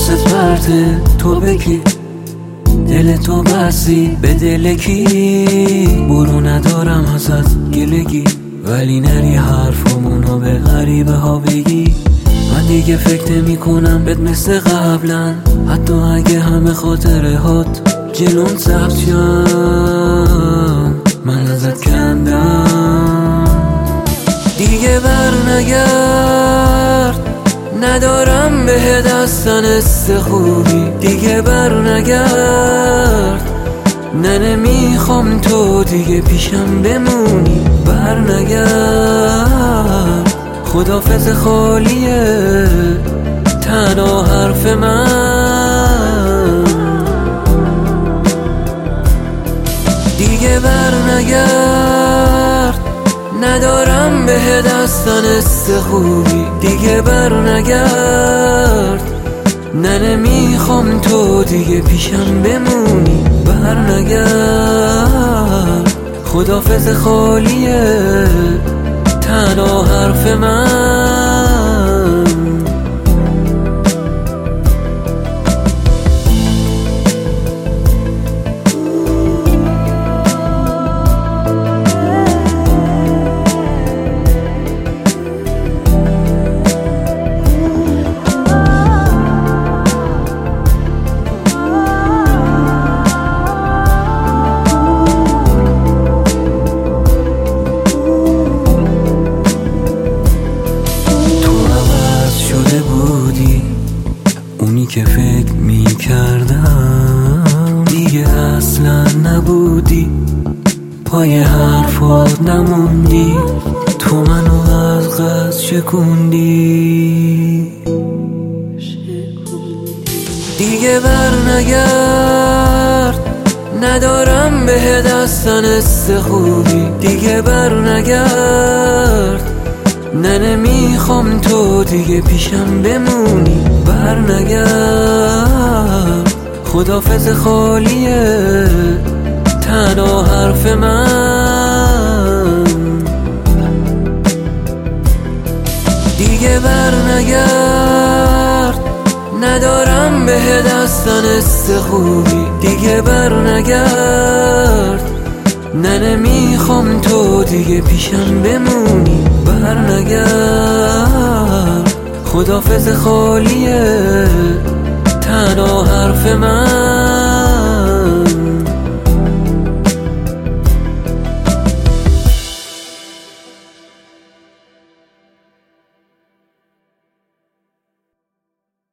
حواست پرته، تو بگی دل تو بستی به دل کی؟ برو ندارم ازت گلگی، ولی نری حرفمونو به غریبه ها بگی. من دیگه فکر نمی کنم بهت مثل قبلا، حتی اگه همه خاطره هات جلون ثبت شم، من ازت کندم. دیگه بر نگرد، ندارم به دستن است خوبی. دیگه بر نگرد، نه نمیخوام تو دیگه پیشم بمونی. بر نگرد، خدافظ خالیه تنها حرف من. دیگه بر نگرد، ندارم به دستن است خوبی. دیگه بر نگرد، نه نمیخوام تو دیگه پیشم بمونی. بر نگرد، خدافظ خالیه تنها حرف من. اونی که فکر می کردم دیگه اصلا نبودی، پای حرفات نموندی، تو منو از قصد شکوندی. دیگه بر نگرد، ندارم به دستن است خوبی. دیگه بر نگرد، نه نمیخوام تو دیگه پیشم بمونی. بر نگرد، خدافظ خالیه تنها حرف من. دیگه بر نگرد، ندارم به دستن است خوبی. دیگه بر نگرد، نه نمیخوام تو دیگه پیشم بمونی. بر نگرد، خدافظ خالیه تنها حرف من.